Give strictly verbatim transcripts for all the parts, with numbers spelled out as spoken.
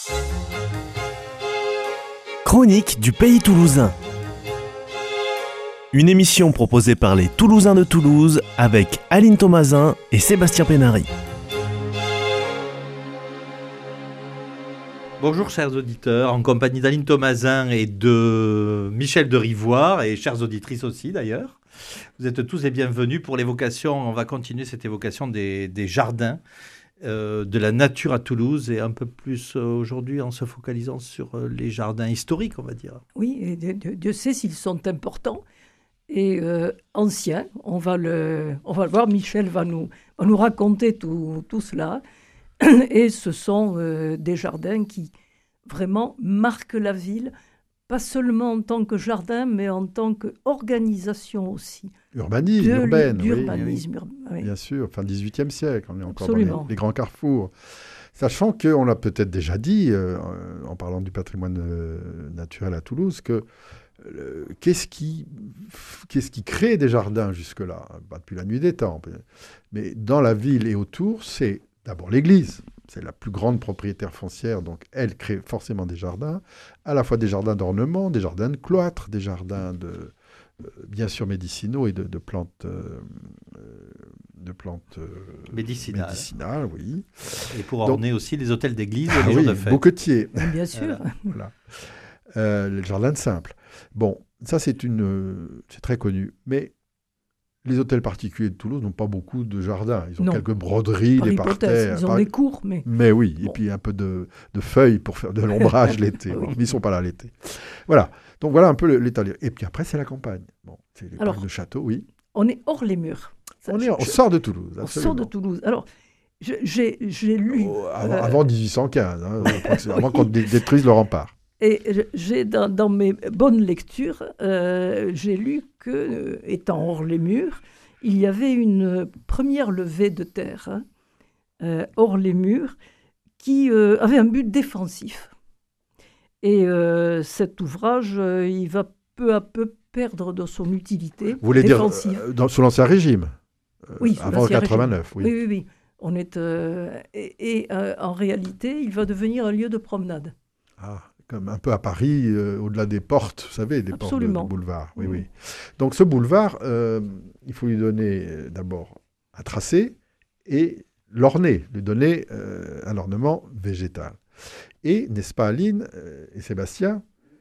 Chronique du Pays Toulousain. Une émission proposée par les Toulousains de Toulouse avec Aline Thomasin et Sébastien Pénary. Bonjour chers auditeurs, en compagnie d'Aline Thomasin et de Michel de Rivoire, et chères auditrices aussi d'ailleurs. Vous êtes tous les bienvenus pour l'évocation, on va continuer cette évocation des, des jardins, euh, de la nature à Toulouse, et un peu plus euh, aujourd'hui en se focalisant sur euh, les jardins historiques, on va dire. Oui, et Dieu, Dieu sait s'ils sont importants et euh, anciens. On va, le, on va le voir, Michel va nous, va nous raconter tout, tout cela. Et ce sont euh, des jardins qui vraiment marquent la ville, pas seulement en tant que jardin, mais en tant qu'organisation aussi. Urbanisme, urbaine, d'urbanisme, oui, oui. oui. Bien sûr, fin dix-huitième siècle, on est encore Absolument. dans les, les grands carrefours. Sachant qu'on l'a peut-être déjà dit, euh, en parlant du patrimoine euh, naturel à Toulouse, que euh, qu'est-ce qui, qu'est-ce qui crée des jardins jusque-là? Pas depuis la nuit des temps, mais dans la ville et autour, c'est d'abord l'église. C'est la plus grande propriétaire foncière, donc elle crée forcément des jardins, à la fois des jardins d'ornement, des jardins de cloître, des jardins de, euh, bien sûr médicinaux et de, de plantes, euh, de plantes euh, médicinales. médicinales, oui. Et pour orner donc, aussi les hôtels d'église et ah les oui, jours de fête. Bouquetier. Bien sûr. Voilà. Euh, le jardin de simple. Bon, ça c'est une, euh, c'est très connu, mais les hôtels particuliers de Toulouse n'ont pas beaucoup de jardins. Ils ont non. quelques broderies, par des hypothèse, parterres. ils ont par... des cours, mais... Mais oui, bon. Et puis un peu de, de feuilles pour faire de l'ombrage l'été. Oui. Bon, mais ils ne sont pas là l'été. Voilà. Donc voilà un peu l'état. Et puis après, c'est la campagne. Bon, c'est les Alors, parcs de châteaux, oui. On est hors les murs. Ça, on, est, je, on sort de Toulouse, On absolument. sort de Toulouse. Alors, je, j'ai, j'ai lu... Oh, avant, euh... avant dix-huit cent quinze, hein, avant oui. qu'on dé- détruise le rempart. Et j'ai, dans, dans mes bonnes lectures, euh, j'ai lu que, euh, étant hors les murs, il y avait une première levée de terre, hein, euh, hors les murs, qui euh, avait un but défensif. Et euh, cet ouvrage, euh, il va peu à peu perdre de son utilité Vous voulez défensive. dire euh, dans, sous l'Ancien Régime euh, Oui, avant quatre-vingt-neuf, oui. Oui, oui, oui. On est, euh, et et euh, en réalité, il va devenir un lieu de promenade. Ah, comme un peu à Paris, euh, au-delà des portes, vous savez, des Absolument. portes de, de boulevard. Oui, Mmh. oui. Donc ce boulevard, euh, il faut lui donner euh, d'abord un tracé et l'orner, lui donner euh, un ornement végétal. Et, n'est-ce pas Aline euh, et Sébastien,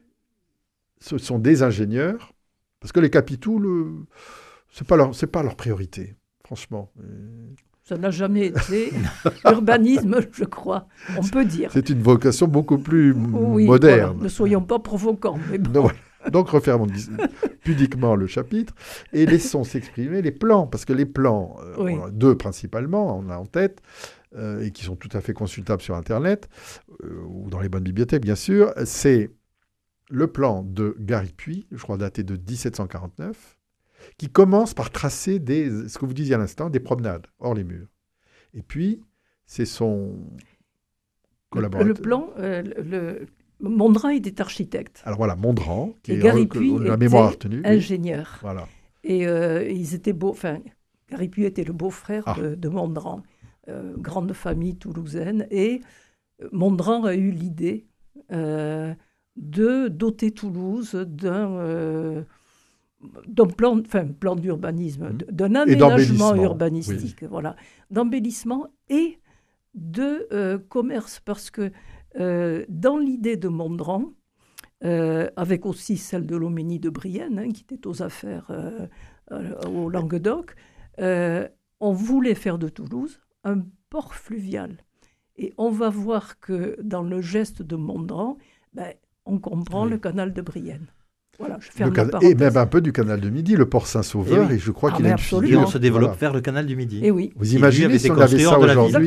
ce sont des ingénieurs, parce que les capitouls, le, c'est pas leur, c'est pas leur priorité, franchement. Euh, Ça n'a jamais été l'urbanisme, je crois, on peut dire. C'est une vocation beaucoup plus oui, moderne. Voilà, ne soyons pas provocants. Mais bon. Donc, voilà. Donc refermons pudiquement le chapitre et laissons s'exprimer les plans, parce que les plans, euh, oui. on a deux principalement, on a en tête, euh, et qui sont tout à fait consultables sur Internet, euh, ou dans les bonnes bibliothèques bien sûr, c'est le plan de Garipuy, je crois daté de dix-sept cent quarante-neuf, qui commence par tracer des, ce que vous disiez à l'instant, des promenades hors les murs. Et puis, c'est son collaborateur. Le, le plan, euh, le, Mondran était architecte. Alors voilà, Mondran, qui et est Garipuy la mémoire retenue. Ingénieur. Oui. Voilà. Et euh, ils étaient beaux. Enfin, Garipuy était le beau-frère ah. de, de Mondran, euh, grande famille toulousaine. Et Mondran a eu l'idée euh, de doter Toulouse d'un euh, d'un plan, enfin, plan d'urbanisme, mmh. d'un aménagement urbanistique, oui. Voilà, d'embellissement et de euh, commerce, parce que euh, dans l'idée de Mondran, euh, avec aussi celle de Loménie de Brienne, hein, qui était aux affaires euh, euh, au Languedoc, euh, on voulait faire de Toulouse un port fluvial. Et on va voir que dans le geste de Mondran, ben, on comprend oui. le canal de Brienne. Voilà, je ferme can... la parenthèse. Et même un peu du canal de Midi, le port Saint-Sauveur, et, oui. et je crois ah, qu'il a une figure. figure. Et on se développe voilà. vers le canal du Midi. Et oui. Vous qui imaginez si on avait ça aujourd'hui,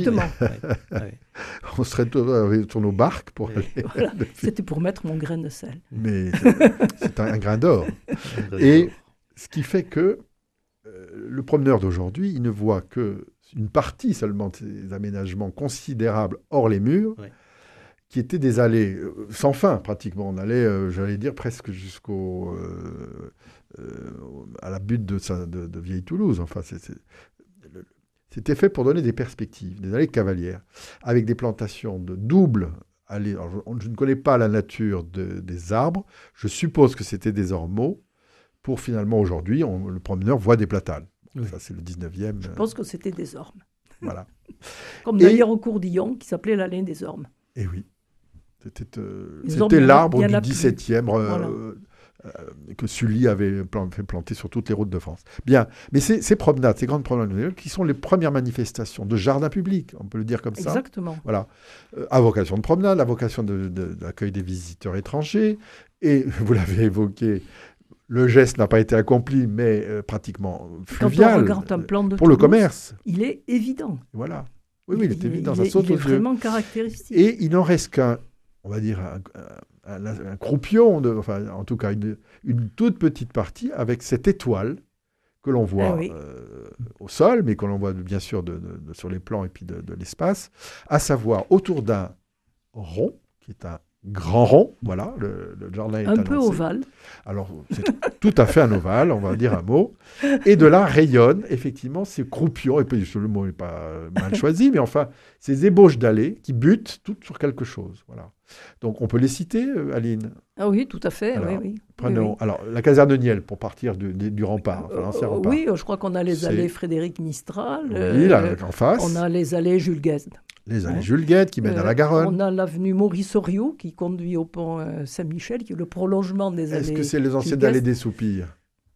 on serait sur nos barques pour aller... Voilà. C'était pour mettre mon grain de sel. Mais c'est un, un grain d'or. Et ce qui fait que euh, le promeneur d'aujourd'hui, il ne voit qu'une partie seulement de ces aménagements considérables hors les murs, oui. qui étaient des allées euh, sans fin pratiquement. On allait, euh, j'allais dire, presque jusqu'au euh, euh, à la butte de, de, de Vieille Toulouse. Enfin, c'est, c'est, c'était fait pour donner des perspectives, des allées cavalières, avec des plantations de doubles aller... Alors, je, je ne connais pas la nature de, des arbres. Je suppose que c'était des ormeaux. Pour finalement, aujourd'hui, on, le promeneur voit des platanes. Bon, oui. Ça, c'est le dix-neuvième. Je pense que c'était des ormes. Voilà. Comme d'ailleurs au cours d'Yon, qui s'appelait l'Alain des ormes. Et oui. C'était, euh, c'était l'arbre du dix-septième euh, voilà. euh, que Sully avait plan- fait planter sur toutes les routes de France. Bien, mais ces, ces promenades, ces grandes promenades, qui sont les premières manifestations de jardin public, on peut le dire comme ça. Exactement. Voilà. Euh, à vocation de promenade, à vocation de, de, d'accueil des visiteurs étrangers. Et vous l'avez évoqué, le geste n'a pas été accompli, mais euh, pratiquement fluvial. Quand on regarde un plan de pour Toulouse, le commerce. Il est évident. Voilà. Oui, oui, il, il est évident, il ça est, saute il aux est yeux. vraiment caractéristique. Et il n'en reste qu'un, on va dire, un, un, un, un croupion, de, enfin, en tout cas, une, une toute petite partie avec cette étoile que l'on voit ah oui. euh, au sol, mais que l'on voit bien sûr de, de, de, sur les plans et puis de, de l'espace, à savoir autour d'un rond, qui est un grand rond, voilà, le, le jardin est un annoncé. peu ovale. Alors, c'est tout à fait un ovale, on va dire un mot. Et de là rayonnent, effectivement, ces croupions, et puis le mot n'est pas mal choisi, mais enfin, ces ébauches d'allées qui butent toutes sur quelque chose. Voilà. Donc, on peut les citer, euh, Aline? Ah oui, tout à fait, alors, oui, oui. Prenons, oui, oui. Alors, la caserne de Niel, pour partir du, du rempart, enfin, l'ancien euh, rempart. Oui, je crois qu'on a les c'est... allées Frédéric Mistral. Oui, euh, là, en face. On a les allées Jules Guesde. Les allées hein. Jules Guesde qui mènent euh, à la Garonne. On a l'avenue Maurice Oriot qui conduit au pont euh, Saint-Michel, qui est le prolongement des allées. Est-ce que c'est les anciennes allées des Soupirs?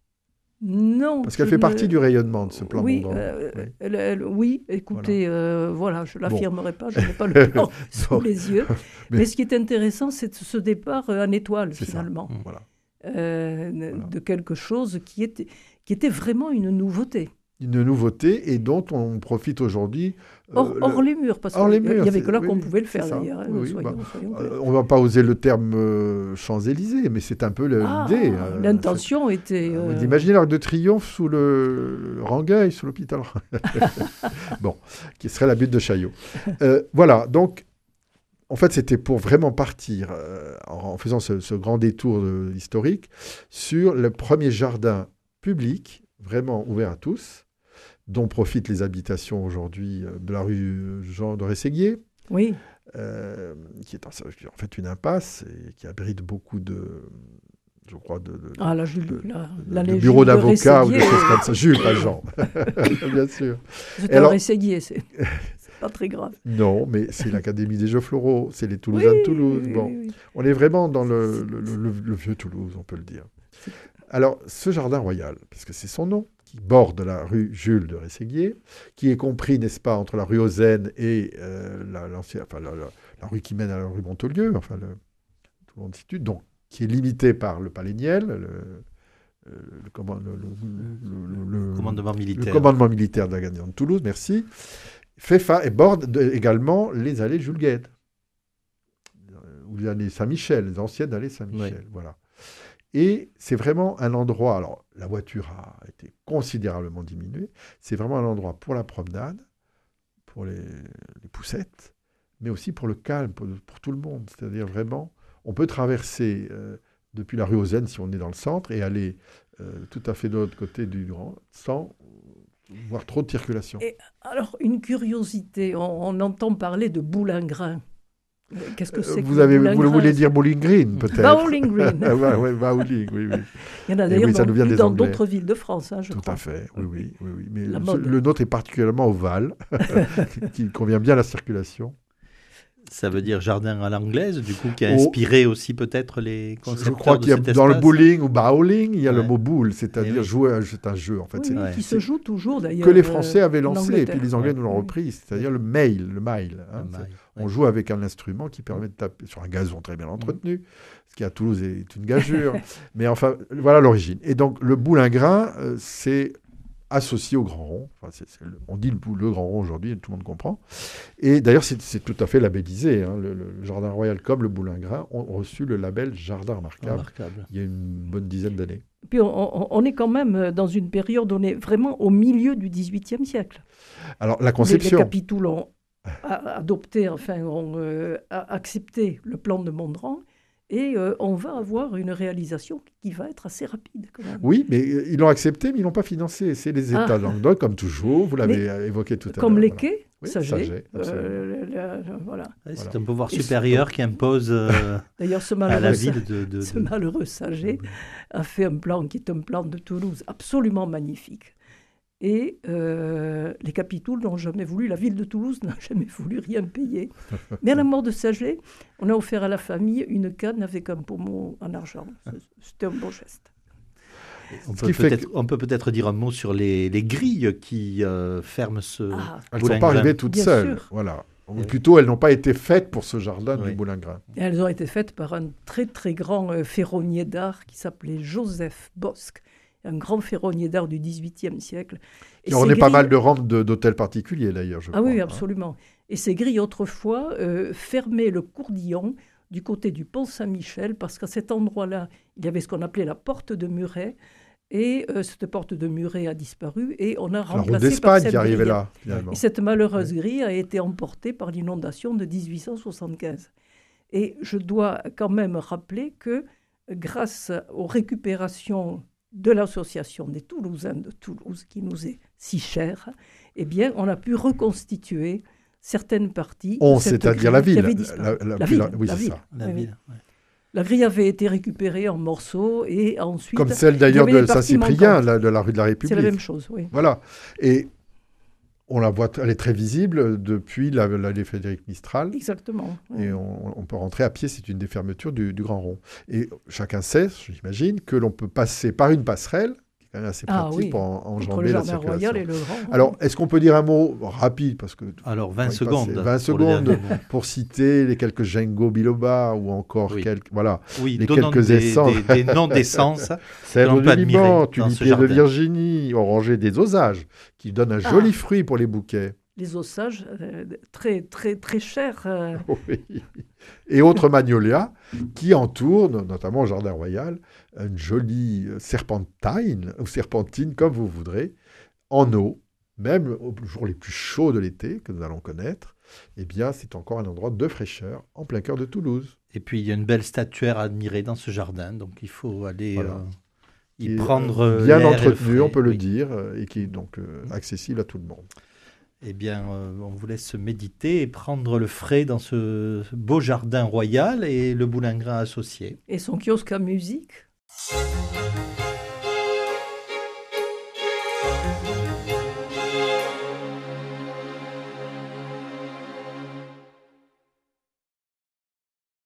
Non. Parce qu'elle fait ne... partie du rayonnement de ce plan oui, Mondran. Euh, oui. Elle, elle, oui, écoutez, voilà, euh, voilà je ne l'affirmerai bon. pas, je n'ai pas le plan sous les yeux. Mais... Mais ce qui est intéressant, c'est ce départ euh, en étoile, c'est finalement. Ça. Voilà. Euh, voilà. De quelque chose qui était, qui était vraiment une nouveauté. Une nouveauté et dont on profite aujourd'hui. Euh, hors, hors le... les murs, parce qu'il n'y avait que là qu'on oui, pouvait le faire d'ailleurs. Oui, soyons, bah, soyons euh, on ne va pas oser le terme euh, Champs-Élysées, mais c'est un peu l'idée. Ah, euh, l'intention c'est... était... Euh... Vous imaginez l'Arc de Triomphe sous le, le Rangueil, sous l'hôpital. Bon, qui serait la butte de Chaillot. Euh, voilà, donc, en fait, c'était pour vraiment partir, euh, en faisant ce, ce grand détour euh, historique, sur le premier jardin public, vraiment ouvert à tous, dont profitent les habitations aujourd'hui de la rue Jean de Rességuier, oui. euh, qui est en, en fait une impasse et qui abrite beaucoup de, je crois, de, de, ah, la Jules, de, la, de, la de bureaux d'avocats ou des choses comme ça. Jules, pas Jean, bien sûr. C'est un Rességuier, c'est, c'est pas très grave. Non, mais c'est l'Académie des Jeux Floraux, c'est les Toulousains oui, de Toulouse. Oui, bon, oui, oui. On est vraiment dans le, le, le, le, le vieux Toulouse, on peut le dire. Alors, ce jardin royal, puisque c'est son nom, qui borde la rue Jules de Rességuier, qui est compris, n'est-ce pas, entre la rue Ozenne et euh, la, enfin, la, la, la rue qui mène à la rue Montolieu, enfin, le, tout le monde situe, donc, qui est limité par le Palais Niel, le, le, le, comment, le, le, le, le commandement militaire. Le commandement militaire de la garnison de Toulouse, merci, fait fa- et borde de, également les allées Jules Guesde, ou les allées Saint-Michel, les anciennes allées Saint-Michel, oui. Voilà. Et c'est vraiment un endroit, alors la voiture a été considérablement diminuée, c'est vraiment un endroit pour la promenade, pour les, les poussettes, mais aussi pour le calme, pour, pour tout le monde. C'est-à-dire vraiment, on peut traverser euh, depuis la rue Ozenne, si on est dans le centre, et aller euh, tout à fait de l'autre côté du Grand, sans voir trop de circulation. Et alors, une curiosité, on, on entend parler de Boulingrin. Qu'est-ce que c'est vous, que avez, le vous voulez dire Bowling Green, peut-être? Bowling Green. ouais, ouais, bowling, oui, oui. Il y en a d'ailleurs oui, ça dans, nous vient des dans Anglais. d'autres villes de France, hein, je Tout crois. à fait, oui, oui. oui, oui. Mais ce, le nôtre est particulièrement ovale, qui convient bien à la circulation. Ça veut dire jardin à l'anglaise, du coup, qui a inspiré oh, aussi peut-être les concepteurs. Je crois qu'il y a de cet dans espace. le bowling ou bowling, il y a ouais. le mot boule, c'est-à-dire oui. jouer, c'est un jeu en fait. Oui, c'est, oui, ouais. qui se joue toujours d'ailleurs. Que les Français avaient lancé et puis les Anglais ouais. nous l'ont repris, c'est-à-dire le mail, le mail. Hein, le mail on ouais. joue avec un instrument qui permet de taper sur un gazon très bien entretenu, mmh. ce qui à Toulouse est une gageure. Mais enfin, voilà l'origine. Et donc le boulingrin, euh, c'est associé au Grand Rond. Enfin, c'est, c'est le, on dit le, le Grand Rond aujourd'hui, tout le monde comprend. Et d'ailleurs, c'est, c'est tout à fait labellisé. Hein. Le, le Jardin Royal comme le Boulingrin ont reçu le label Jardin Remarquable, Remarquable. Il y a une bonne dizaine d'années. Puis on, on est quand même dans une période, on est vraiment au milieu du dix-huitième siècle. Alors, la conception... Les, les capitouls ont a, adopté, enfin, ont euh, a accepté le plan de Mondran. Et euh, on va avoir une réalisation qui va être assez rapide, quand même. Oui, mais ils l'ont accepté, mais ils ne l'ont pas financé. C'est les États ah. de Languedoc, comme toujours, vous l'avez mais, évoqué tout à l'heure. Comme les voilà. quais, Oui, Saget. Saget, euh, la- la- voilà. Ouais, c'est Voilà. un pouvoir Et supérieur qui impose euh, D'ailleurs, ce à la malheureux, ville de... de- ce de- malheureux Saget a fait un plan qui est un plan de Toulouse absolument magnifique. Et euh, les capitouls n'ont jamais voulu, la ville de Toulouse n'a jamais voulu rien payer. Mais à la mort de Saget, on a offert à la famille une canne avec un pommeau en argent. C'était un beau geste. On Ce peut, qui fait peut-être, on peut peut-être dire un mot sur les, les grilles qui euh, ferment ce Ah, Elles ne sont boulingrin. pas arrivées toutes Bien seules. sûr. Voilà. Ou Oui. plutôt, elles n'ont pas été faites pour ce jardin Oui. du Boulingrin. et elles ont été faites par un très très grand euh, ferronnier d'art qui s'appelait Joseph Bosc, un grand ferronnier d'art du dix-huitième siècle. Et Et on ces est pas grilles- mal de rentes de- d'hôtels particuliers, d'ailleurs, je Ah crois. oui, hein. absolument. Et ces grilles, autrefois, euh, fermaient le Courdillon du côté du pont Saint-Michel, parce qu'à cet endroit-là, il y avait ce qu'on appelait la porte de Muret, et euh, cette porte de Muret a disparu, et on a La route remplacé par d'Espagne cette qui arrivait grille. là, finalement. Et cette malheureuse grille a été emportée par l'inondation de dix-huit cent soixante-quinze. Et je dois quand même rappeler que, grâce aux récupérations de l'association des Toulousains de Toulouse, qui nous est si chère, eh bien, on a pu reconstituer certaines parties. On, de cette c'est-à-dire grille la qui ville. avait La, disparu. la- La ville, la- oui, la c'est ville. ça. La Oui, oui. ville. ouais. La grille avait été récupérée en morceaux et ensuite... Comme celle d'ailleurs il y avait de les parties Saint-Cyprien, manquantes. la- de la rue de la C'est République. la même chose, oui. Voilà. Et on la voit, elle est très visible depuis la- l'allée Frédéric Mistral. Exactement. oui. Et on, on peut rentrer à pied, c'est une des fermetures du, du Grand Rond. Et chacun sait, j'imagine, que l'on peut passer par une passerelle, qui est quand même assez Ah pratique oui, pour en- Entre enjamber le la Jardin Royal circulation. et le Grand. Alors, est-ce qu'on peut dire un mot rapide, parce que Alors, vingt on va y secondes. passer vingt pour le secondes dernier mot. pour citer les quelques Jengo Biloba ou encore Oui. quelques... Voilà. Oui, les donnons quelques des, essences. des- des noms d'essence. Cèdre l'on du peut admirer Liban, dans ce tulipier de jardin. Virginie, oranger des osages, qui donnent un joli Ah. fruit pour les bouquets. Les ossages, euh, très, très, très chers. euh, Oui. Et autres magnolias qui entourent, notamment au Jardin Royal, une jolie serpentine, ou serpentine, comme vous voudrez, en eau, même aux jours les plus chauds de l'été, que nous allons connaître. Eh bien, c'est encore un endroit de fraîcheur en plein cœur de Toulouse. Et puis, il y a une belle statuaire à admirer dans ce jardin. Donc, il faut aller Voilà. euh, Qui y est, prendre euh, euh, bien l'air et le entretenu, on frais. peut le Oui. dire, euh, et qui est donc euh, accessible à tout le monde. Eh bien, euh, on vous laisse méditer et prendre le frais dans ce beau jardin royal et le boulingrin associé. et son kiosque à musique.